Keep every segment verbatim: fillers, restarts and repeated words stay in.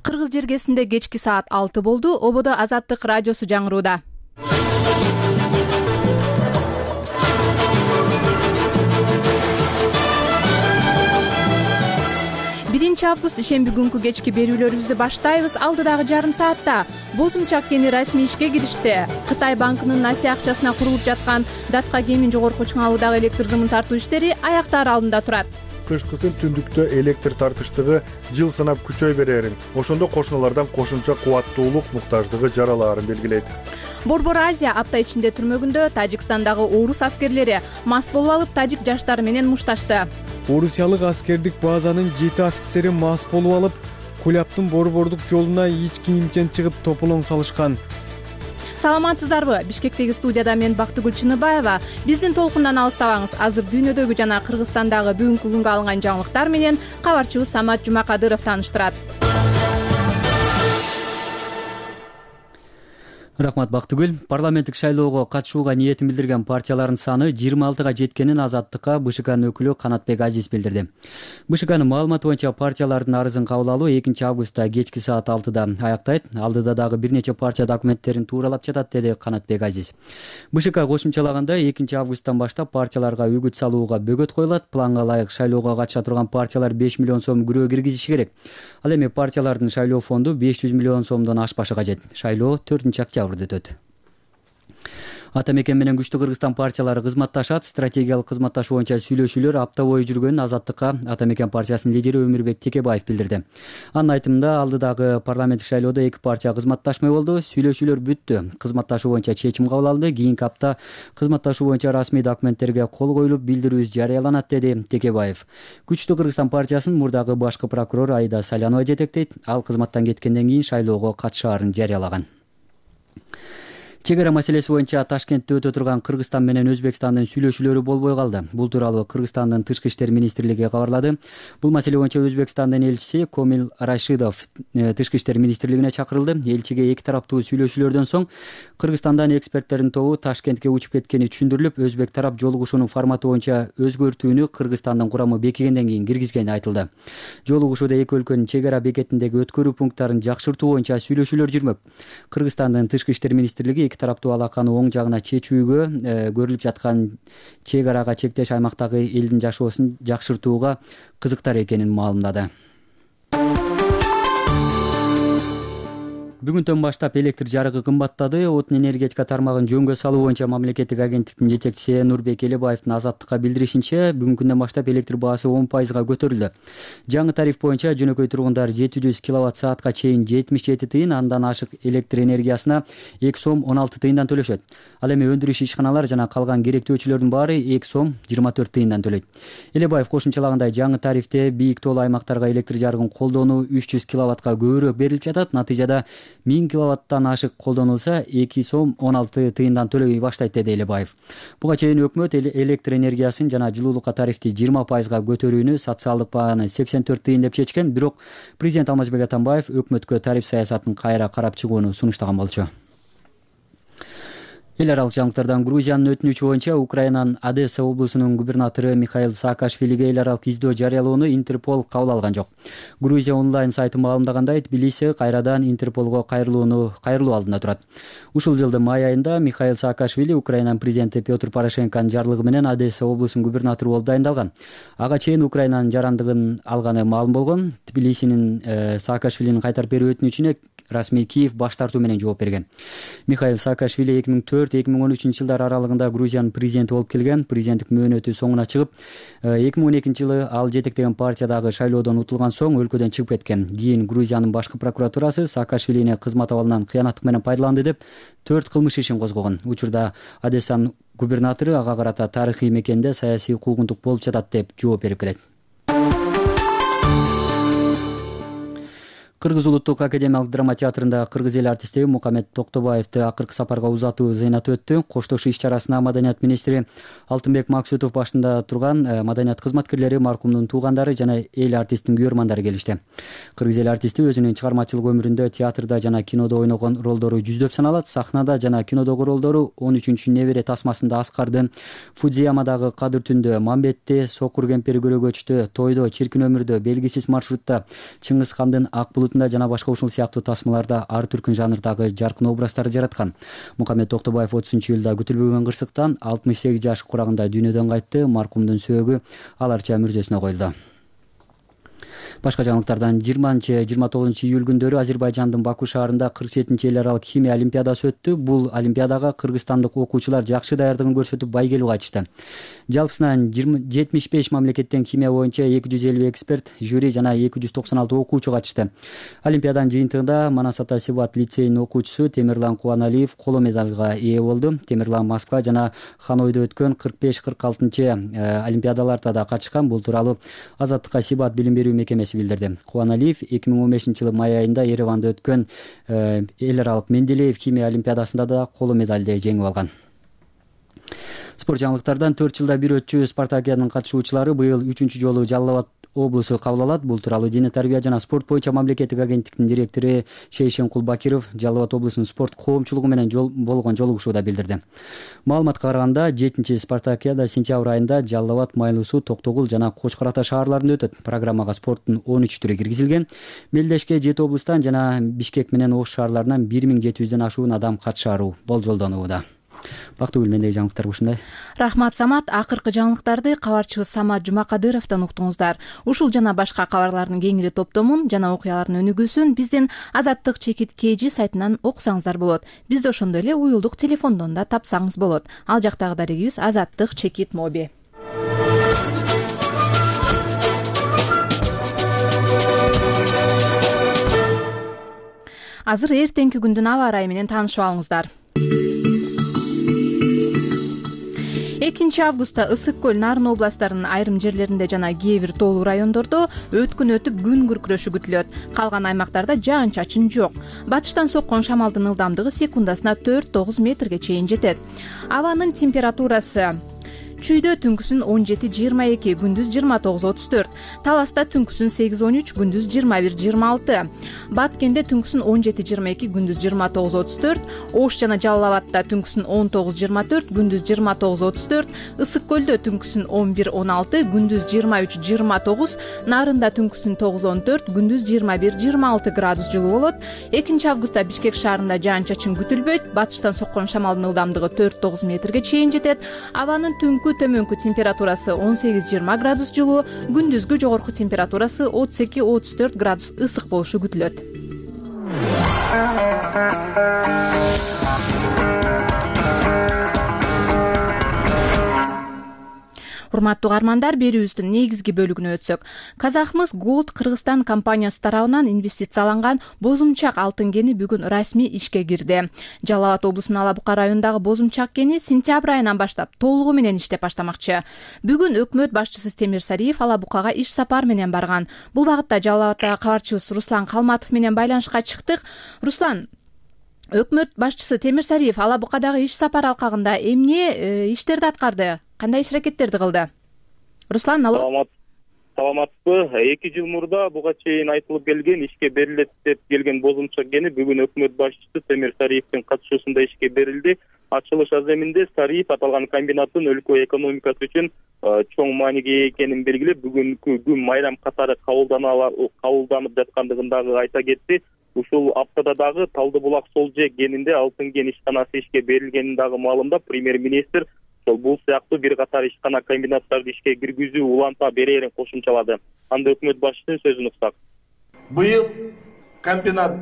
Кыргыз жергесинде кечки саат алты болду. Ободо Азаттык радиосу жаңырууда. биринчи август ишемби күнкү кечки берүүлөрүбүздү баштайбыз. Алдыдагы жарым саатта босумча кени расмий ишке киришти. Кытай банкынын Насия акчасына курулуп жаткан Датка кемин жогорку чыңалуудагы электр зымын тартуу иштери аяктаар алдында турат. Кышкысын түндүктө электр тартыштыгы жыл санап күчөй берерин, ошондо кошуналардан кошумча кубаттуулук муктаждыгы жаралаарын белгилейт. Борбор Азия апта ичинде түрмөгүндө Тажикстандагы орус аскерлери мас болуп алып тажик жаштары менен мушташты. Орусиялык аскердик базанын жети офицери мас болуп алып, Куляптын борбордук жолуна ич кийимчен чыгып тополоң салышкан. Саламатсыздарбы? Бишкектеги студияда мен Бактыгүл Чыныбаева. Биздин толкундан алыстабаңыз. Азыр дүйнөдөгү жана Кыргызстандагы бүгүнкү күнгө алынган жаңылыктар менен кабарчыбыз Самат Жумакадыров тааныштырат. Рахмат Бактыгүл. Парламенттик шайлоого катышууга ниетин билдирген партиялардын саны жыйырма алтыга жеткенин Азаттыкка БШКнын өкүлү Канатбек Азиз билдирди. БШКнын маалыматы боюнча партиялардын арызын кабыл алуу экинчи августта кечки саат алтыда аяктайт. Алдыда дагы бир нече партия документтерин тууралап жатат, деди Канатбек Азиз. БШК кошумчалаганда экинчи августтан баштап партияларга үгүт салууга бөгөт коюлат. Планга ылайык шайлоого катыша турган партиялар беш миллион сом күрөө киргизиши керек. Ал эми партиялардын шайлоо фонду беш жүз миллион сомдон ашпашы кажет. Шайлоо төртүнчү октябрда өтөт. Ата мекен менен күчтүү Кыргызстан партиялары кызматташат. Стратегиялык кызматташуу боюнча сүйлөшүүлөр апта бою жүргөнүн Азаттыкка Ата мекен партиясынын лидери Өмүрбек Текебаев билдирди. Анын айтымында алдыдагы парламенттик шайлоодо эки партия кызматташмай болду. Сүйлөшүүлөр бүттү. Кызматташуу боюнча чечим кабыл алынды. Кийинки апта кызматташуу боюнча расмий документтерге кол коюлуп, билдирүүбүз жарыяланат, деди Текебаев. Күчтүү Кыргызстан партиясын мурдагы башкы прокурор Аида Салянова жетектейт. Ал кызматтан кеткенден кийин шайлоого катышаарын жарыялаган. Чек ара маселеси боюнча Ташкентте өтө турган Кыргызстан менен Өзбекстандын сүйлөшүүлөрү болбой калды. Бул тууралуу Кыргызстандын Тышкы иштер министрлиги кабарлады. Бул маселе боюнча Өзбекстандын элчиси Комил Рашидов Тышкы иштер министрлигине чакырылды. Элчиге эки тараптуу сүйлөшүүлөрдөн соң Кыргызстандан эксперттердин тобу Ташкентке учуп кеткени түшүндүрүлүп, Өзбек тарап жолугушуунун форматы боюнча өзгөртүүнү Кыргызстандын курамы бекигенден кийин киргизгени айтылды. Жолугушууда эки өлкөнүн чек ара бекетиндеги өткөрүү пункттарын жакшыртуу боюнча сүйлөшүүлөр жүрмөк. Кыргызстандын Тышкы иштер министрлиги эки тараптуу алаканы оң жагына чечүүгө, көрүлүп жаткан чек арага чектеш аймактагы элдин жашоосун жакшыртууга кызыктар экенин маалымдады. Бүгүндөн баштап электр жарыгы кымбаттады. Отун энергетика тармагын жөнгө салуу боюнча мамлекеттик агенттиктин жетекчиси Нурбек Элебаевдин Азаттыкка билдиришинче, бүгүнкү күндөн баштап электр баасы он пайызга көтөрүлдү. Жаңы тариф боюнча жөнөкөй тургундар жети жүз киловатт саатка чейин жетимиш жети тыйын, андан ашык электр энергиясына эки сом он алты тыйындан төлөшөт. Ал эми өндүрүш ишканалар жана калган керектөөчүлөрдүн баары эки сом жыйырма төрт тыйындан төлөйт. Элебаев кошумчалагандай, жаңы тарифте бийик тоолуу аймактарга электр жарыгын колдонуу үч жүз киловаттка көбүрөөк берилип жатат. Натыйжада миң киловаттан ашык колдонулса эки сом он алты тыйындан төлөбөй баштайт, деди Элебаев. Буга чейин өкмөт электр энергиясын жана жылуулукка тарифти жыйырма пайызга көтөрүүнү, социалдык бааны сексен төрт тыйын деп чечкен, бирок президент Алмазбек Атамбаев өкмөткө тариф саясатын кайра карап чыгууну сунуштаган болчу. Эл аралык жаңылыктардан Грузиянын өтүнүчү боюнча Украинанын Одесса облусунун губернатору Михаил Саакашвилиге эл аралык издөө жарыялоону Интерпол кабыл алган жок. Грузия онлайн сайты маалымдагандай, Тбилиси кайрадан Интерполго кайрылууну кайрылуу алдында турат. Ушул жылдын май айында Михаил Саакашвили Украинанын президенти Петр Порошенконун жарлыгы менен Одесса облусунун губернатору болуп дайындалган. Ага чейин Украинанын жарандыгын алганы маалым болгон. Тбилисинин э, Саакашвилинин кайтарып берүү өтүнүчүнө расмий Киев баш тартуу менен жооп берген. Михаил Саакашвили эки миң төрт эки миң он үчүнчү жылдар аралыгында Грузиянын президенти болуп келген. Президенттик мөөнөтү соңуна чыгып, эки миң он экинчи жылы ал жетектеген партиядагы шайлоодон утулган соң өлкөдөн чыгып кеткен. Кийин Грузиянын башкы прокуратурасы Саакашвилини кызмат абалынан кыянаттык менен пайдаланды деп төрт кылмыш ишин козгогон. Учурда Одессанын губернатору ага карата тарыхый мекенде саясий куугунтук болуп жатат деп жооп берип келет. Кыргыз улуттук академиялык драма театрында кыргыз эл артисти Мукаммед Токтобаевди акыркы сапарга узатуу зыйнаты өттү. Коштошуу иш-чарасына маданият министри Алтынбек Максутов башында турган маданият кызматкерлери, маркумдун туугандары жана эл артисттин күйөрмандары келишти. Кыргыз эл артисти өзүнүн чыгармачылык өмүрүндө театрда жана кинодо ойногон ролдору жүздөп саналат. Сахнада жана кинодогу ролдору он үчүнчү небере тасмасында Аскарды, Фудзиямадагы Кадыр түндө, Мамбетте, Сокур кемпири көрөгөчтө, Тойдо, Чиркин өмүрдө, Белгисиз маршрутта, Чыңгыз хандын Ак булут отунда жана башка ушул сыяктуу тасмаларда ар түркүн жанрдагы жаркын образдар жараткан. Мухаммед Токтобаев отузунчу июлда күтүлбөгөн кырсыктан алтымыш сегиз жаш курагында дүйнөдөн кайтты. Маркумдун сөөгү аларча мүрзөсүнө коюлду. Башка жаңылыктардан жыйырманчы жыйырма тогузунчу июль күндөрү Азербайжандын Баку шаарында кырк жетинчи эл аралык химия олимпиадасы өттү. Бул олимпиадага кыргызстандык окуучулар жакшы даярдыгын көрсөтүп байгелүү кайтышты. Жалпысынан жетимиш беш мамлекеттен химия боюнча эки жүз элүү эксперт, жюри жана эки жүз токсон алты окуучу катышты. Олимпиаданын жыйынтыгында Манас ата Сибат лицейинин окуучусу Темирлан Кубаналиев коло медалга ээ болду. Темирлан Москва жана Ханойдо өткөн кырк беш кырк алтынчы олимпиадаларда да катышкан. Бул тууралуу Азаттыкка Сибат билим берүү мекемеси билдирди. Кубаналиев эки миң он бешинчи жылы май айында Ереванда өткөн эл аралык Менделеев химия олимпиадасында да коло медалды жеңип алган. Спорт жаңылыктардан төрт жылда бир өтчү Спартакиаданын катышуучулары быйыл үчүнчү жолу Жалал Абад облусу кабыл алат. Бул тууралуу Дене тарбия жана спорт боюнча мамлекеттик агенттиктин директору Шейшенкул Бакиров Жалал Абад облусунун спорт коомчулугу менен жол болгон жолугушууда билдирди. Маалыматка караганда жетинчи Спартакиада сентябрь айында Жалал Абад, Майлуу Суу, Токтогул жана Кочкор Ата шаарларында өтөт. Программага спорттун он үч түрү киргизилген. Мелдешке жети облустан жана Бишкек менен Ош шаарларынан бир миң жети жүздөн ашуун адам катышары болжолдонууда. Бактыгүл, мендеги жаңылыктар ушундай. Рахмат, Самат. Акыркы жаңылыктарды кабарчыбыз Самат Жумакадыровдон уктуңуздар. Ушул жана башка кабарлардын кеңири топтомун жана окуялардын өнүгүүсүн биздин Азаттык чекит kg сайтынан окусаңыздар болот. Бизди ошондой эле уюлдук телефондон да тапсаңыз болот. Ал жактагы дарегибиз Азаттык чекит моби. Азыр эртеңки күндүн аба ырайы менен таанышып алыңыздар. экинчи августта Ысык көл, Нарын областарынын айрым жерлеринде жана кээ бир тоолуу райондордо өткүн өтүп күн күркүрөшү күтүлөт. Калган аймактарда жаан-чачын жок. Батыштан соккон шамалдын ылдамдыгы секундасына төрт тогуз метрге чейин жетет. Абанын температурасы Чүйдө түнкүсүн он жети жыйырма эки, күндүз жыйырма тогуз отуз төрт. Таласта түнкүсүн сегиз он үч, күндүз жыйырма бир жыйырма алты. Баткенде түнкүсүн он жети жыйырма эки, күндүз жыйырма тогуз отуз төрт. Ош жана Жалал Абадта түнкүсүн он тогуз жыйырма төрт, күндүз жыйырма тогуз отуз төрт. Ысык көлдө түнкүсүн он бир он алты, күндүз жыйырма үч жыйырма тогуз. Нарында түнкүсүн тогуз он төрт, күндүз жыйырма бир жыйырма алты градус жылуу болот. экинчи августта Бишкек шаарында жаан-чачын күтүлбөйт. Батыштан соккон шамалдын ылдамдыгы төрт тогуз метрге чейин жетет. Абанын түнкү төмөнкү температурасы он сегиз жыйырма градус жылуу, күндүзгү жогорку температурасы отуз эки отуз төрт градус ысык болушу күтүлөт. Урматтуу угармандар, берүүбүздүн негизги бөлүгүнө өтсөк. Казахмыс Gold Кыргызстан компаниясы тарабынан инвестицияланган бозумчак алтын кени бүгүн расмий ишке кирди. Жалал Абад облусунун Ала Бука районундагы бозумчак кени сентябрь айынан баштап толугу менен иштеп баштамакчы. Бүгүн өкмөт башчысы Темир Сариев Ала Букага иш сапар менен барган. Бул багытта Жалал Абадтагы кабарчыбыз Руслан Калматов менен байланышка чыктык. Руслан, өкмөт башчысы Темир Сариев Ала Букадагы иш сапар алкагында эмне иштерди аткарды? Кандай иш аракеттерди кылды? Руслан, алло. Саламатпы. эки жыл мурда буга чейин айтылып келген, ишке берилет деп келген бозумчак кени бүгүн өкмөт башчысы Темир Сариевдин катышуусунда ишке берилди. Ачылыш аземинде Сариев аталган комбинаттын өлкө экономикасы үчүн чоң мааниге экенин белгилеп, бүгүнкү күн майрам катары кабылданып жаткандыгын дагы айта кетти. Ушул аптада дагы Талды булак Солже кенинде алтын кен ишканасы ишке берилгенин дагы маалымдап, премьер-министр бул сыяктуу бир катар ишкана комбинаттарды ишке киргизүү уланта берерин кошумчалады. Анда өкмөт башчысынын сөзүн уксак. Быйыл комбинат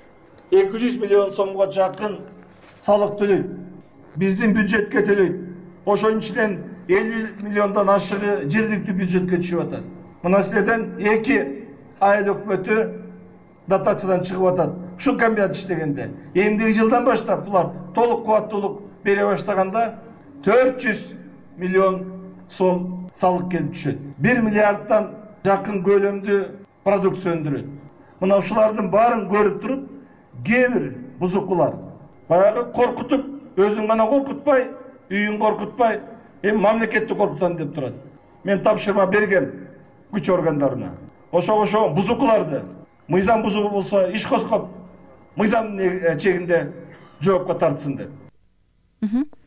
эки жүз миллион сомго жакын салык төлөйт. Биздин бюджетке төлөйт. Ошонун ичинен элүү миллиондон ашыгы жергиликтүү бюджетке түшүп атат. Мына силерден эки айыл өкмөтү дотациядан чыгып атат. Ушул комбинат иштегенде эмдиги жылдан баштап булар толук кубаттуулук бере баштаганда төрт жүз миллион сом салык келип түшөт. бир миллиардтан жакын көлөмдүү продукция өндүрөт. Мына ушулардын баарын көрүп туруп, кээ бир бузукулар баягы коркутуп, өзүн гана коркутпай, үйүн коркутпай, эми мамлекетти коркутам деп турат. Мен тапшырма бергем күч органдарына. Ошо-ошо бузукуларды мыйзам бузуу болсо иш козгоп, мыйзам чегинде жоопко тартсын деп.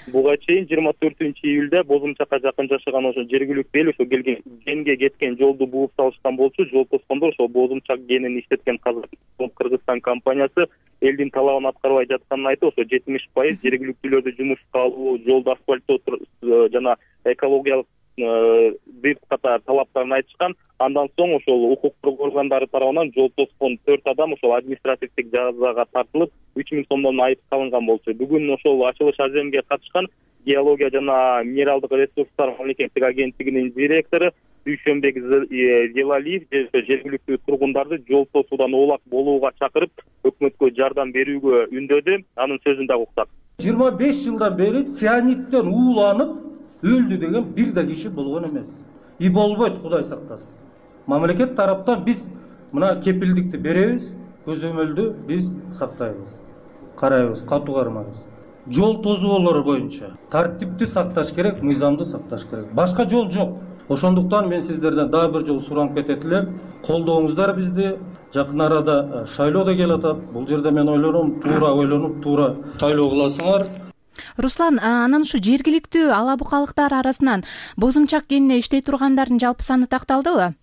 буга чейин жыйырма төртүнчү июлда Бозумчакка жакын жашаган ошо жергиликтүү эл ошо келген генге кеткен жолду бууп салышкан болчу. Жол тоскондор ошол Бозумчак генин иштеткен Кыргызстан компаниясы элдин талабын аткарбай жатканын айтып, ошо жетимиш пайыз жергиликтүүлөрдү жумушка алуу, жолду асфальттоо жана экологиялык бир катар талаптарын айтышкан. Андан соң ошол укуктук органдары тарабынан жол тоскон төрт адам ошол административдик жазага тартылып, үч миң сомдон айып салынган болчу. Бүгүн ошол ачылыш аземге катышкан Геология жана минералдык ресурстар мамлекеттик агенттигинин директору Дүйшөнбек Зелалиев жергиликтүү тургундарды жол тосуудан оолак болууга чакырып, өкмөткө жардам берүүгө үндөдү. Анын сөзүн дагы уктак. жыйырма беш жылдан бери цианиттен ууланып өлдү деген бир да киши болгон эмес. И болбойт, Кудай сактасын. Мамлекет тараптан биз мына кепилдикти беребиз, көзөмөлдү биз сактайбыз. Карайбыз, катуу кармайбыз. Жол тозуулары боюнча тартипти сакташ керек, мыйзамды сакташ керек. Башка жол жок. Ошондуктан мен сиздерден дагы бир жолу суранып кетет элем. Колдооңуздар бизди. Жакын арада шайлоо да келатат. Бул жерде мен ойлоном, туура ойлонуп, туура шайлоо кыласыңар. Руслан, анан ушу жергиликтүү ала букалыктар арасынан Бозумчак кенине иштей тургандардын жалпы саны такталдыбы?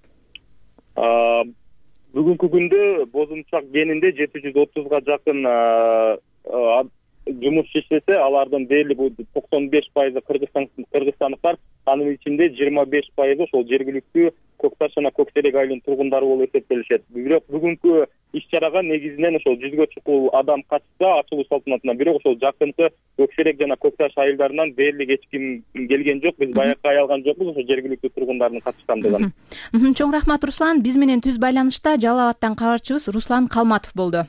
Бүгүнкү күндө Бозумчак кенинде жети жүз отузга жакын жумуш иштесе, алардын дээрлик токсон беш пайызы кыргызстандыктар, анын ичинде жыйырма беш пайызы ошол жергиликтүү Көк Таш жана Көк Серек айылынын тургундары болуп эсептелишет. Бирок бүгүнкү иш-чарага негизинен ошол жүзгө чукул адам катышса ачылуу салтанатына, бирок ошол жакынкы Көк Серек жана Көк Таш айылдарынан дээрлик эч ким келген жок. Биз баякка аялган жокпуз ошол жергиликтүү тургундардын катышкандыгын. Чоң рахмат, Руслан. Биз менен түз байланышта Жалал Абадтан кабарчыбыз Руслан Калматов болду.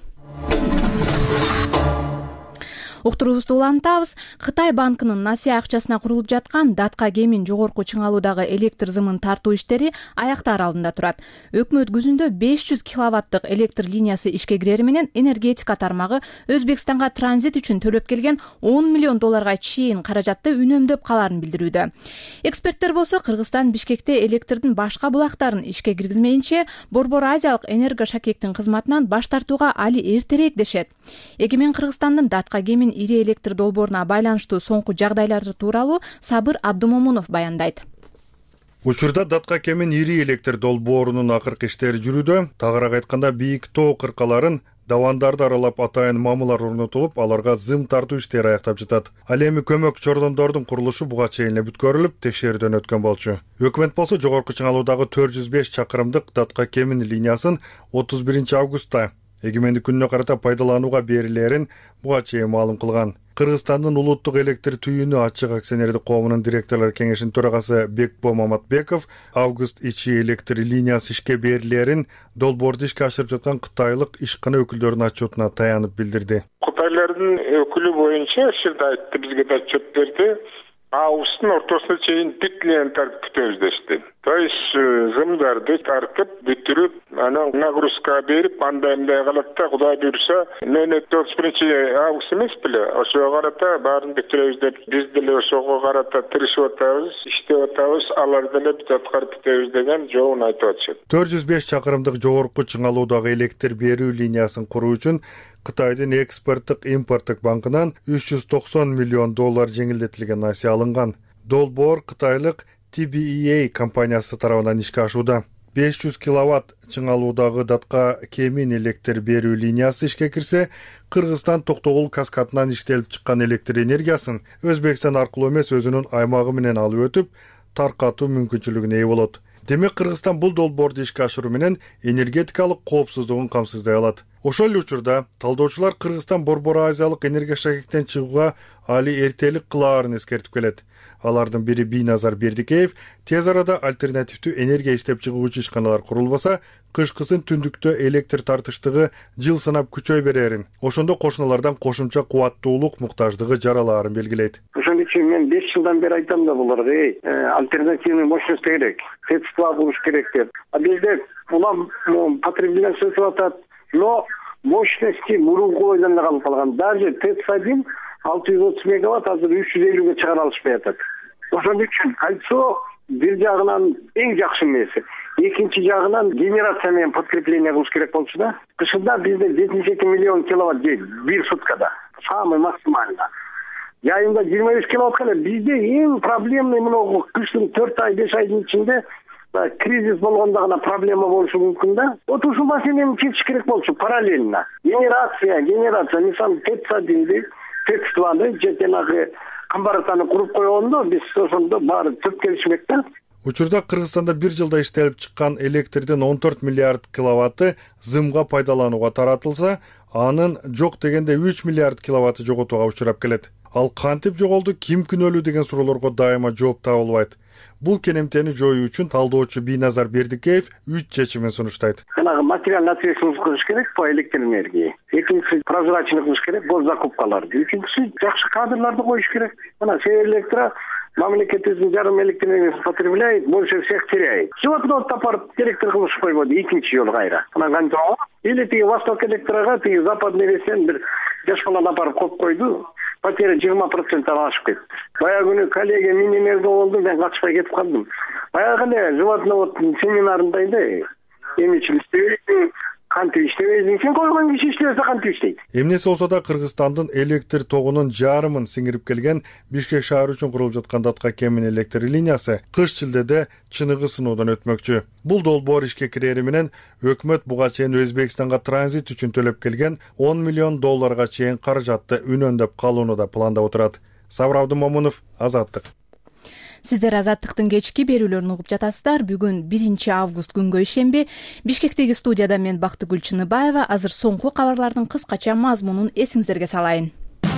Уктуруубузду улантабыз. Кытай банкынын Насия акчасына курулуп жаткан датка кемин жогорку чыңалуудагы электр зымын тартуу иштери аяктар алдында турат. Өкмөт күзүндө беш жүз киловаттык электр линиясы ишке кирери менен энергетика тармагы Өзбекстанга транзит үчүн төлөп келген он миллион долларга чейин каражатты үнөмдөп каларын билдирүүдө. Эксперттер болсо Кыргызстан Бишкекте электрдин башка булактарын ишке киргизмейинче Борбор Азиялык энерго шакектин кызматынан баш тартууга али эртерээк дешет. Эгемен Кыргызстандын датка кемин ири электр долбооруна байланыштуу соңку жагдайлары тууралуу Сабыр Абдумомунов баяндайт. Учурда датка кемин ири электр долбоорунун акыркы иштери жүрүүдө. Тагыраак айтканда бийик тоо кыркаларын, давандарды аралап атайын мамылар орнотулуп, аларга зым тартуу иштери аяктап жатат. Ал эми көмөк чордондордун курулушу буга чейин эле бүткөрүлүп, текшерүүдөн өткөн болчу. Өкмөт болсо жогорку чыңалуудагы төрт жүз беш чакырымдык датка кемин линиясын отуз биринчи августта эгемендик күнүнө карата пайдаланууга берилерин буга чейин маалым кылган. Кыргызстандын улуттук электр түйүнү ачык акционердик коомунун директорлор кеңешинин төрагасы Бекбо Маматбеков август ичи электр линиясы ишке берилерин долбоорду ишке ашырып жаткан кытайлык ишкана өкүлдөрүнүн отчетуна таянып билдирди. Кытайлардын өкүлү боюнча ушул айтты, бизге да отчет берди. Августтун ортосуна чейин бүт тартып күтөбүз дешти. То есть зымдарды тартып бүтүрүп, анан нагрузка берип, андай мындай калат да, Кудай буйруса, отуз биринчи август эмес беле, ошого карата баарын бүтүрөбүз деп, биз деле ошого карата тырышып атабыз, иштеп атабыз, алар деле бүт аткарып бүтөбүз деген жообун айтып атышат. төрт жүз беш чакырымдык жогорку чыңалуудагы электр берүү линиясын куруу үчүн Кытайдын экспорттук импорттук банкынан үч жүз токсон миллион доллар жеңилдетилген несие алынган. Долбоор кытайлык Ти Би И Эй компаниясы тарабынан ишке ашууда. беш жүз киловатт чыңалуудагы датка кемин электр берүү линиясы ишке кирсе, Кыргызстан Токтогул каскадынан иштелип чыккан электр энергиясын Өзбекстан аркылуу эмес өзүнүн аймагы менен алып өтүп, таркатуу мүмкүнчүлүгүнө ээ болот. Демек Кыргызстан бул долбоорду ишке ашыруу менен энергетикалык коопсуздугун камсыздай алат. Ошол эле учурда талдоочулар Кыргызстан Борбор Азиялык энергия шакектен чыгууга али эртелик кылаарын эскертип келет. Алардын бири Бийназар Бердикеев тез арада альтернативдүү энергия иштеп чыгуучу ишканалар курулбаса, кышкысын түндүктө электр тартыштыгы жыл санап күчөй берерин, ошондо кошуналардан кошумча кубаттуулук муктаждыгы жаралаарын белгилейт. Ошон үчүн мен беш жылдан бери айтам да буларга, альтернативный мощность керек, средства болуш керек деп. А бизде улам потребление өсүп атат, но мощности мурунку ойдон калып калган. Даже ТЭЦ один алты жүз отуз мегаватт азыр үч жүз элүүгө чыгара алышпай атат. Ошон үчүн кольцо бир жагынан эң жакшы эмеси. Экинчи жагынан генерация менен подкрепление кылыш керек болчу да. Кышында бизде жетимиш эки миллион киловатт жейт бир суткада. Самый максимально. Айында жыйырма беш киловатт эле. Бизде эң проблемный мына кыштын төрт ай беш айдын ичинде кризис болгондо гана проблема болушу мүмкүн да. Вот ушул маселени чечиш керек болчу параллельно. Генерация, генерация, мисалы ТЭЦ одинди, ТЭЦ дваны же жанагы камбаратаны куруп койгондо биз ошондо баары төп келишмек да. Учурда Кыргызстанда бир жылда иштелип чыккан электрдин он төрт миллиард киловатты зымга пайдаланууга таратылса, анын жок дегенде үч миллиард киловатты жоготууга учурап келет. Ал кантип жоголду, ким күнөөлүү деген суроолорго дайыма жооп табылбайт. Бул кенемтени жоюу үчүн талдоочу Бийназар Бердикеев үч чечимин сунуштайт. Жанагы материальный ответственность кылыш керек по электроэнергии. Экинчиси прозрачный кылыш керек госзакупкаларды. Үчүнчүсү жакшы кадрларды коюш керек. Мына Северэлектро мамлекетибиздин жарым электроэнергиясын потребляет, больше всех теряет. Животноводду апарып директор кылышып койбоду экинчи жолу кайра. Мына кантип или тиги Восток Электрога тиги Западный Ресен бир жаш баланы апарып коюп койду. Потеря жыйырма проценттен ашып кетти. Баягы күнү коллега минимерде болду, мен качпай кетип калдым. Баягы эле животноводдун семинарында эле эмичилик иштебейсиң, кантип иштебейсиң, сен койгон киши иштебесе кантип иштейт. Эмнеси болсо да Кыргызстандын электр тогунун жарымын сиңирип келген Бишкек шаары үчүн курулуп жаткан Датка Кемин электр линиясы кыш шилдеде чыныгы сыноодан өтмөкчү. Бул долбоор ишке кирери менен өкмөт буга чейин Өзбекстанга транзит үчүн төлөп келген он миллион долларга чейин каражатты үнөндөп калууну да пландап отурат. Сабыр Абдымомунов, Азаттык. Сиздер Азаттыктын кечки берүүлөрүн угуп жатасыздар. Бүгүн биринчи август күнгө ишемби. Бишкектеги студияда мен Бактыгүл Чыныбаева. Азыр соңку кабарлардын кыскача мазмунун эсиңиздерге салайын.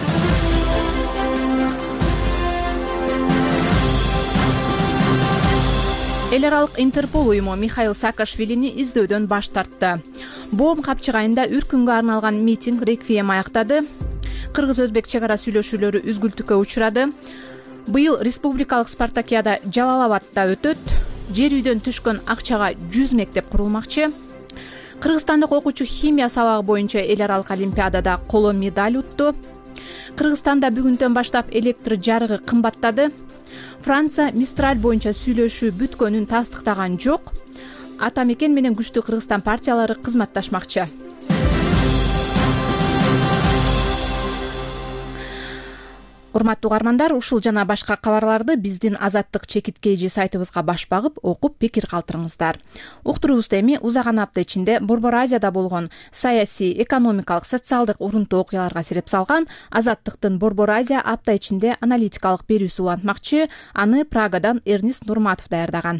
Эл аралык Интерпол уюму Михаил Саакашвилини издөдөн баш тартты. Боом капчыгайында үркүнгө арналган митинг реквием аяктады. Кыргыз-өзбек чек ара сүйлөшүүлөрү үзгүлтүккө учурады. Быйыл республикалык спартакиада Жалал-Абадта өтөт. Жер үйдөн түшкөн акчага жүз мектеп курулмакчы. Кыргызстандык окуучу химия сабагы боюнча эл аралык олимпиадада коло медаль утту. Кыргызстанда бүгүндөн баштап электр жарыгы кымбаттады. Франция Мистраль боюнча сүйлөшүү бүткөнүн тастыктаган жок. Ата мекен менен күчтүү Кыргызстан партиялары кызматташмакчы. Урматтуу угармандар, ушул жана башка кабарларды биздин Азаттык чекиткейжи сайтыбызга баш багып, окуп пикир калтырыңыздар. Уктуруубузда эми узаган апта ичинде Борбор Азияда болгон саясий, экономикалык, социалдык урунтуу окуяларга сереп салган Азаттыктын Борбор Азия апта ичинде аналитикалык берүүсү улантмакчы. Аны Прагадан Эрнист Нурматов даярдаган.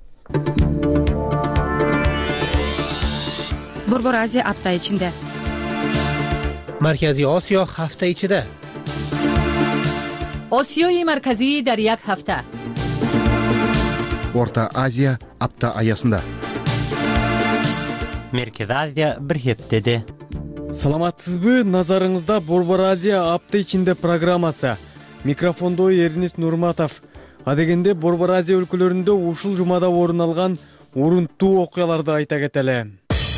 Борбор Азия апта ичинде. Марказий Осиё ҳафта ичида. Осиёи марказӣ дар як ҳафта. Орта Азия апта аясында. Меркез Азия бир хептеде. Саламатсызбы? Назарыңызда Борбор Азия апта ичинде программасы. Микрофондо Эрнист Нурматов. Адегенде Борбор Азия өлкөлөрүндө ушул жумада орун алган урунтуу окуяларды айта кетели.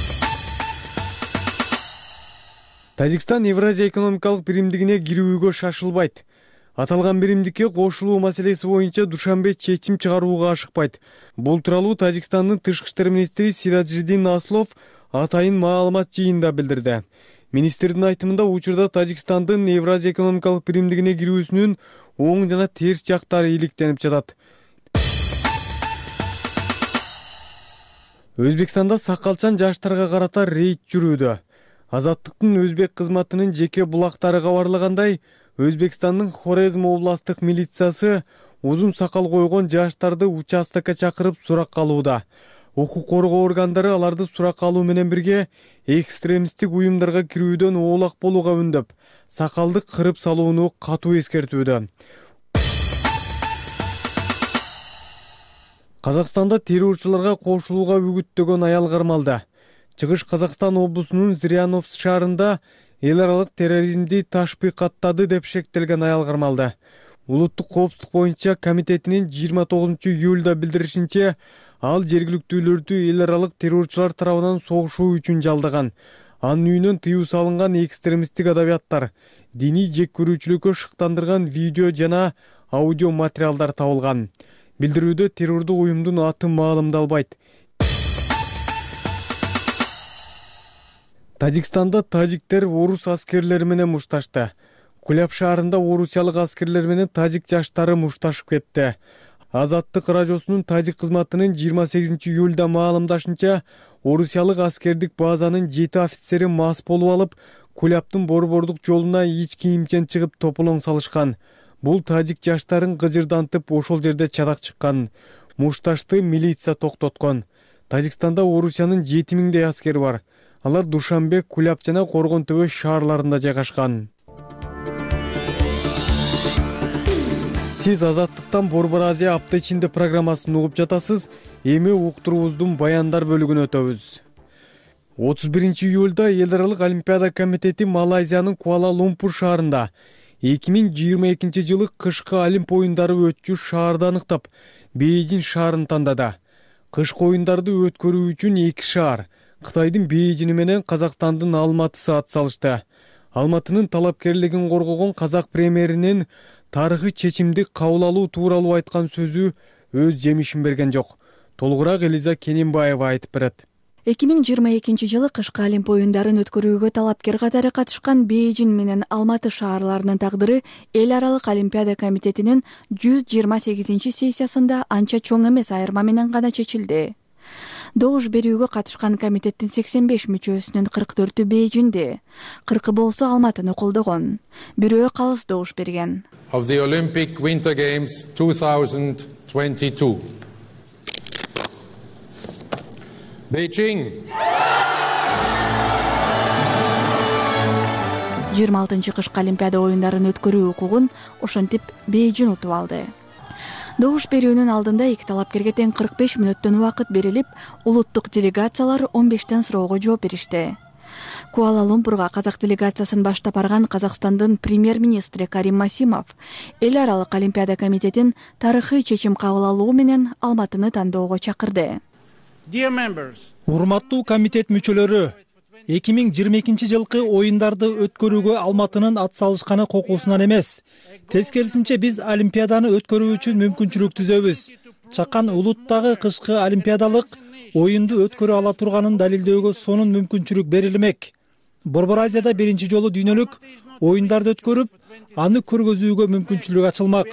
Тажикстан Евразия экономикалык биримдигине кирүүгө шашылбайт. Аталган биримдикке кошулуу маселеси боюнча Душанбе чечим чыгарууга ашыкпайт. Бул тууралуу Тажикстандын тышкы иштер министри Сираджиддин Аслов атайын маалымат жыйында билдирди. Министрдин айтымында учурда Тажикстандын Евразия экономикалык биримдигине кирүүсүнүн оң жана терс жактары иликтенип жатат. Өзбекстанда сакалчан жаштарга карата рейд жүрүүдө. Азаттыктын өзбек кызматынын жеке булактары кабарлагандай, Өзбекстандын Хорезм областык милициясы узун сакал койгон жаштарды участокко чакырып суракка алууда. Укук коргоо органдары аларды суракка алуу менен бирге экстремисттик уюмдарга кирүүдөн оолак болууга үндөп, сакалды кырып салууну катуу эскертүүдө. Казакстанда террорчуларга кошулууга үгүттөгөн аял кармалды. Чыгыш Казакстан облусунун Зыряновск шаарында эл аралык терроризмди ташбикаттады деп шектелген аял кармалды. Улуттук коопсуздук боюнча комитетинин жыйырма тогузунчу июлда билдиришинче, ал жергиликтүүлөрдү эл аралык террорчулар тарабынан согушуу үчүн жалдаган. Анын үйүнөн тыюу салынган экстремисттик адабияттар, диний жек көрүүчүлүккө шыктандырган видео жана аудио материалдар табылган. Билдирүүдө террордук уюмдун аты маалымдалбайт. Тажикстанда тажиктер орус аскерлери менен мушташты. Куляб шаарында орусиялык аскерлер менен тажик жаштары мушташып кетти. Азаттык радиосунун тажик кызматынын жыйырма сегизинчи июлда маалымдашынча, орусиялык аскердик базанын жети офицери мас болуп алып, Кулябдын борбордук жолуна ич кийимчен чыгып тополоң салышкан. Бул тажик жаштарын гыжырдантып ошол жерде чадак чыккан. Мушташты милиция токтоткон. Тажикстанда Орусиянын жети миңдей аскери бар. Алар Душанбе, Куляб жана Коргон Төбө шаарларында жайгашкан. Сиз Азаттыктан Борбор Азия апта ичинде программасын угуп жатасыз. Эми уктуруубуздун баяндар бөлүгүнө өтөбүз. отуз биринчи июлда Эл аралык Олимпиада комитети Малайзиянын Куала-Лумпур шаарында эки миң жыйырма экинчи жылы кышкы Олимп оюндары өтчү шаарды аныктап, Бейжин шаарын тандады. Кышкы оюндарды өткөрүү үчүн эки шаар, Кытайдын Бейжини менен Казакстандын Алматысы ат салышты. Алматынын талапкерлигин коргогон казак премьеринин тарыхый чечимди кабыл алуу тууралуу айткан сөзү өз жемишин берген жок. Толугураак Элиза Кененбаева айтып берет. эки миң жыйырма экинчи жылы кышкы Олимп оюндарын өткөрүүгө талапкер катары катышкан Бейжин менен Алматы шаарларынын тагдыры Эл аралык Олимпиада комитетинин жүз жыйырма сегизинчи сессиясында анча чоң эмес айырма менен гана чечилди. Добуш берүүгө катышкан комитеттин сексен беш мүчөсүнүн кырк төртү Бейжинде, кыркы болсо Алматыны колдогон. Бирөө калыс добуш берген. Of the Olympic Winter Games twenty twenty-two. Beijing. жыйырма алтынчы кышкы Олимпиада оюндарын өткөрүү укугун ошентип Бейжин утуп алды. Добуш берүүнүн алдында эки талапкерге тең кырк беш мүнөттөн убакыт берилип, улуттук делегациялар он бештен суроого жооп беришти. Куала-Лумпурга казак делегациясын баштап барган Казакстандын премьер-министри Карим Масимов Эл аралык Олимпиада комитетин тарыхый чечим кабыл алуу менен Алматыны тандоого чакырды. Урматтуу комитет мүчөлөрү, эки миң жыйырма экинчи жылкы оюндарды өткөрүүгө Алматынын ат салышканы кокусунан эмес, тескерисинче биз Олимпиаданы өткөрүү үчүн мүмкүнчүлүк түзөбүз. Чакан улуттагы кышкы Олимпиадалык оюнду өткөрө ала турганын далилдөөгө сонун мүмкүнчүлүк берилмек. Борбор Азияда биринчи жолу дүйнөлүк оюндарды өткөрүп, аны көргөзүүгө мүмкүнчүлүк ачылмак.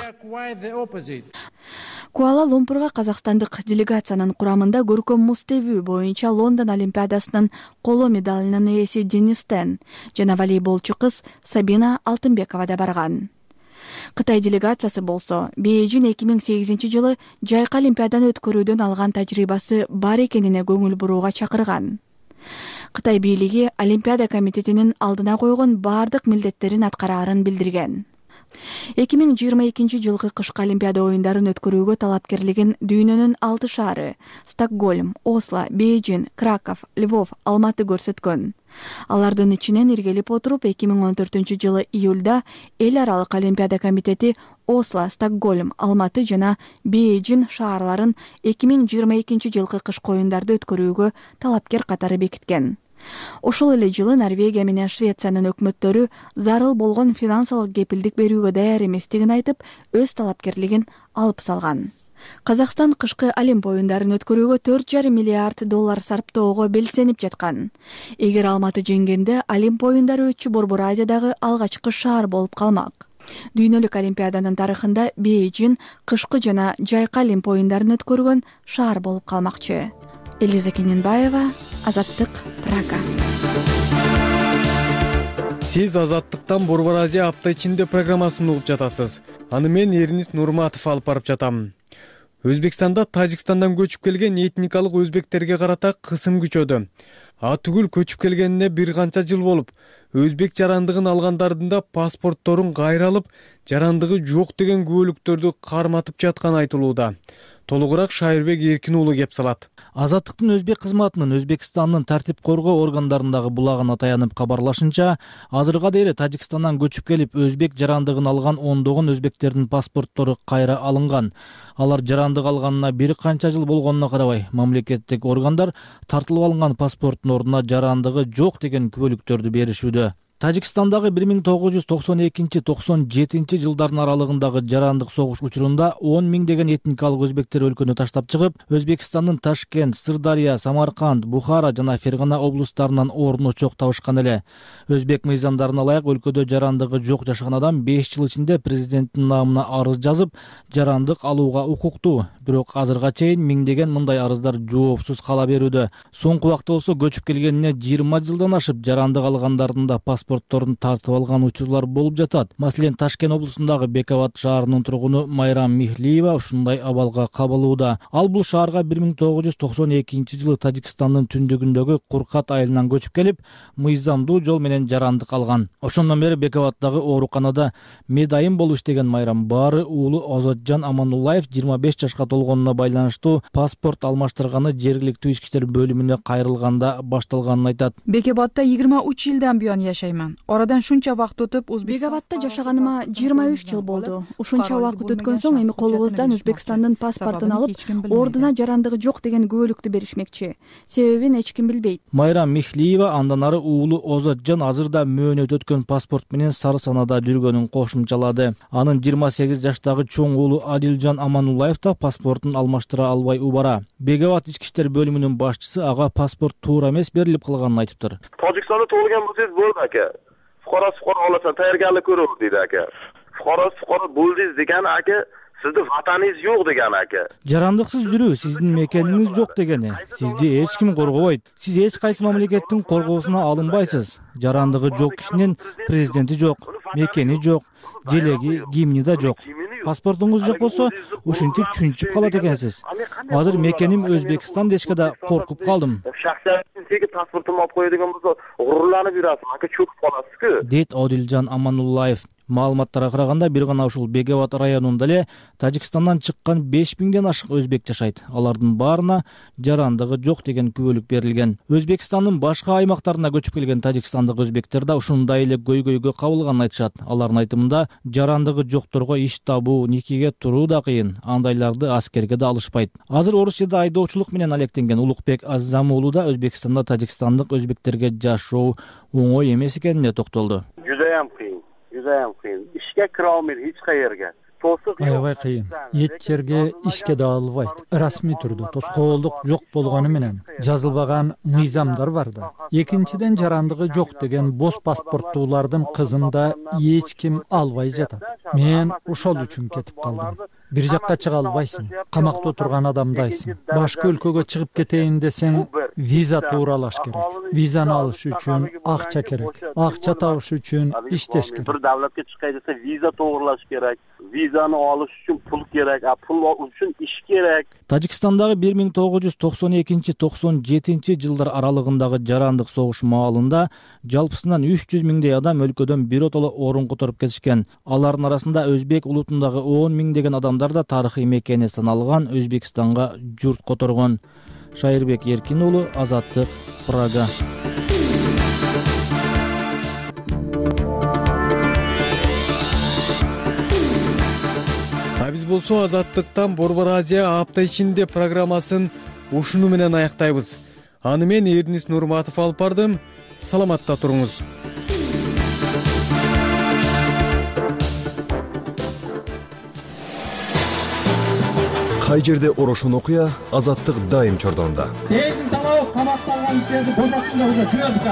Куала-Лумпурга казакстандык делегациянын курамында көркөм муз тебүү боюнча Лондон Олимпиадасынын коло медалынын ээси Денис Тен жана волейболчу кыз Сабина Алтынбекова да барган. Кытай делегациясы болсо Бейжин эки миң сегизинчи жылы жайкы Олимпиаданы өткөрүүдөн алган тажрыйбасы бар экенине көңүл бурууга чакырган. Кытай бийлиги Олимпиада комитетинин алдына койгон бардык милдеттерин аткараарын билдирген. эки миң жыйырма экинчи жылкы кышкы Олимпиада оюндарын өткөрүүгө талапкерлигин дүйнөнүн алты шаары Стокгольм, Осло, Бейжин, Краков, Львов, Алматы көрсөткөн. Алардын ичинен иргелип отуруп эки миң он төртүнчү жылы июлда Эл аралык Олимпиада комитети Осло, Стокгольм, Алматы жана Бейжин шаарларын эки миң жыйырма экинчи жылкы кышкы оюндарды өткөрүүгө талапкер катары бекиткен. Ошол эле жылы Норвегия менен Швециянын өкмөттөрү зарыл болгон финансылык кепилдик берүүгө даяр эместигин айтып, өз талапкерлигин алып салган. Казакстан кышкы Олимп оюндарын өткөрүүгө төрт жарым миллиард доллар сарптоого белсенип жаткан. Эгер Алматы жеңгенде Олимп оюндары өтчү Борбор Азиядагы алгачкы шаар болуп калмак. Дүйнөлүк Олимпиаданын тарыхында Бейжин кышкы жана жайкы Олимп оюндарын өткөргөн шаар болуп калмакчы. Элиза Кененбаева, Азаттык, Прага. Сиз Азаттыктан Борбор Азия апта ичинде программасын угуп жатасыз. Аны мен Эринис Нурматов алып барып жатам. Өзбекстанда Тажикстандан көчүп келген этникалык өзбектерге карата кысым күчөдү. А түгүл көчүп келгенине бир канча жыл болуп, өзбек жарандыгын алгандардын да паспортторун кайралып, жарандыгы жок деген күбөлүктөрдү карматып жатканы айтылууда. Толугураак Шайырбек Эркин уулу кеп салат. Азаттыктын өзбек кызматынын Өзбекстандын тартип коргоо органдарындагы булагына таянып кабарлашынча, азырга дейре Тажикстандан көчүп келип, өзбек жарандыгын алган ондогон өзбектердин паспорттору кайра алынган. Алар жарандык алганына бир канча жыл болгонуна карабай, мамлекеттик органдар тартылып алынган паспорттун ордуна жарандыгы жок деген күбөлүктөрдү беришүүдө. Тажикстандагы бир миң тогуз жүз токсон экинчи токсон жетинчи жылдардын аралыгындагы жарандык согуш учурунда он миңдеген этникалык өзбектер өлкөнү таштап чыгып, Өзбекстандын Ташкент, Сырдария, Самарканд, Бухара жана Фергана облустарынан орун очок табышкан эле. Өзбек мыйзамдарына ылайык өлкөдө жарандыгы жок жашаган адам беш жыл ичинде президенттин намына арыз жазып, жарандык алууга укуктуу. Бирок азырга чейин миңдеген мындай арыздар жоопсуз кала берүүдө. Соңку убакта болсо көчүп келгенине жыйырма жылдан ашып жарандык алгандардын да паспортторун тартып алган учурлар болуп жатат. Маселен, Ташкент облусундагы Бекават шаарынын тургуну Майрам Михлиева ушундай абалга кабылууда. Ал бул шаарга бир миң тогуз жүз токсон экинчи жылы Тажикстандын түндүгүндөгү Куркат айылынан көчүп келип, мыйзамдуу жол менен жарандык алган. Ошондон бери Бекаваттагы ооруканада медайым болуп иштеген Майрам баары уулу Озотжан Амануллаев жыйырма беш жашка толгонуна байланыштуу паспорт алмаштырганы жергиликтүү ички иштер бөлүмүнө кайрылганда башталганын айтат. Бекаватта жыйырма үч жылдан буян жашайман. Oradan шунча убакыт өтүп, Бекаватта жашаганыма жыйырма үч жыл болду. Ушунча убакыт өткөн соң эми колубуздан Өзбекстандын паспортун алып, ордуна жарандыгы жок деген күбөлүктү беришмекчи. Себебин эч ким билбейт. Майрам Михлиева андан ары уулу Озотжан азырда мөөнөт өткөн паспорт менен Сары Санада жүргөнүн кошумчалады. Анын жыйырма сегиз жаштагы чоң уулу Адилжан Амануллаев да паспортун алмаштыра албай убара. Бекават ички иштер бөлүмүнүн башчысы ага паспорт туура эмес берилип калганын айтыптыр. Tojikistonda tug'ilgan bo'lsangiz bo'ldi aka. Fuqaro fuqaro olasan, tayyorgarlik ko'raver deydi aka. Fuqaro fuqaro bo'ldingiz degani aka, sizde vataningiz yo'q degani aka. Жарандыксыз жүрүү сиздин мекениңиз жок дегени. Сизди эч ким коргобойт. Сиз эч кайсы мамлекеттин коргоосуна алынбайсыз. Жарандыгы жок кишинин президенти жок, мекени жок, желеги, гимни да жок. Паспортуңуз жок болсо, ушинтип чүнчүп калат экенсиз. Азыр мекеним Өзбекстан дешке да коркуп калдым. Шахсиятиңиздеги паспортумду алып коё деген болсо, гурурланып жүрасыз, ака чөкүп каласыз-кы. Дейт Одилжан Амануллаев. Маалыматтарга караганда бир гана ушул Бекават районунда эле Тажикстандан чыккан беш миңден ашык өзбек жашайт. Алардын баарына жарандыгы жок деген күбөлүк берилген. Өзбекстандын башка аймактарына көчүп келген тажикстандык өзбектер да ушундай эле көйгөйгө кабылганын айтышат. Алардын айтымында жарандыгы жокторго иш табуу, никеге туруу да кыйын. Андайларды аскерге да алышпайт. Азыр Орусияда айдоочулук менен алектенген Улукбек Аззамуулу да Өзбекстанда тажикстандык өзбектерге жашоо оңой эмес экенине токтолду. Judayam qiyin, judayam qiyin. Ishga kira olmaydi hech qayerga. Аябай кыйын. Эч жерге ишке да албайт. Расмий түрдө тоскоолдук жок болгону менен жазылбаган мыйзамдар бар да. Экинчиден жарандыгы жок деген бос паспорттуулардын кызын да эч ким албай жатат. Мен ошол үчүн кетип калдым. Бир жакка чыга албайсың. Камакта отурган адамдайсың. Башка өлкөгө чыгып кетейин десең, виза тууралаш керек. Визаны алыш үчүн акча керек. Акча табыш үчүн иштеш керек. Бир давлатка чыкай десе виза туурлаш керек. Визаны алыш үчүн пул керек, а пул үчүн иш керек. Тажикстандагы бир миң тогуз жүз токсон экинчи токсон жетинчи жылдар аралыгындагы жарандык согуш маалында жалпысынан үч жүз миңдей адам өлкөдөн биротоло орун которуп кетишкен. Алардын арасында өзбек улутундагы он миңдеген адамдар да тарыхый мекени саналган Өзбекстанга журт которгон. Шайырбек Эркин уулу, Азаттык, Прага. А биз болсо Азаттыктан Борбор Азия апта ичинде программасын ушуну менен аяктайбыз. Аны мен Эрдинис Нурматов алып бардым. Саламатта туруңуз. Кай жерде орошун окуя, Азаттык дайым чордонда. Элдин талабы камакта алган кишилерди бошотсун деп уже жибердик.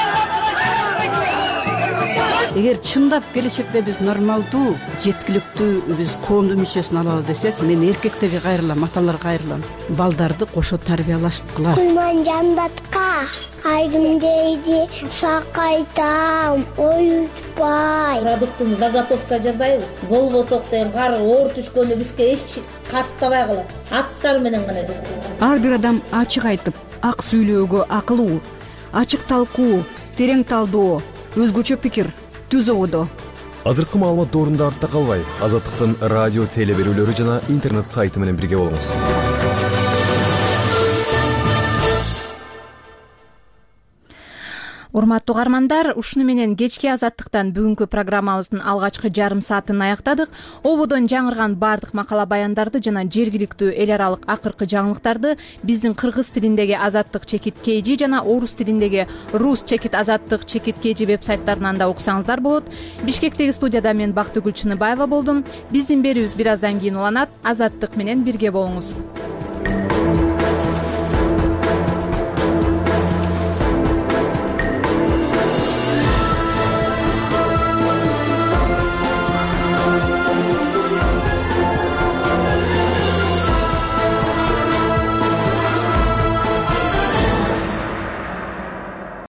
Эгер чындап келечекте биз нормалдуу, жеткиликтүү биз коомдун мүчөсүн алабыз десек, мен эркектерге кайрылам, аталарга кайрылам. Балдарды кошо тарбиялаштыкыла. Кулман жандатка айдым дейди, сакайтам, оютпай. Продуктун заготовка жасайбыз. Болбосок деген кар оор түшкөндө бизге эч каттабай калат. Аттар менен гана. Ар бир адам ачык айтып, ак сүйлөөгө акылуу, ачык талкуу, терең талдоо, өзгөчө пикир түзүүдө. Азыркы маалымат доорунда артта калбай, Азаттыктын радио теле берүүлөрү жана интернет сайты менен бирге болуңуз. урматтуу угармандар, ушуну менен кечки азаттыктан бүгүнкү программабыздын алгачкы жарым саатын аяктадык. Ободон жаңырган баардык макала баяндарды жана жергиликтүү эл аралык акыркы жаңылыктарды биздин кыргыз тилиндеги азаттык чекит kg жана орус тилиндеги рус чекит азаттык чекит kg вебсайттарынан да уксаңыздар болот. Бишкектеги студияда мен Бактыгүл Чыныбаева болдум. Биздин берүүбүз бир аздан кийин уланат. Азаттык менен бирге болуңуз.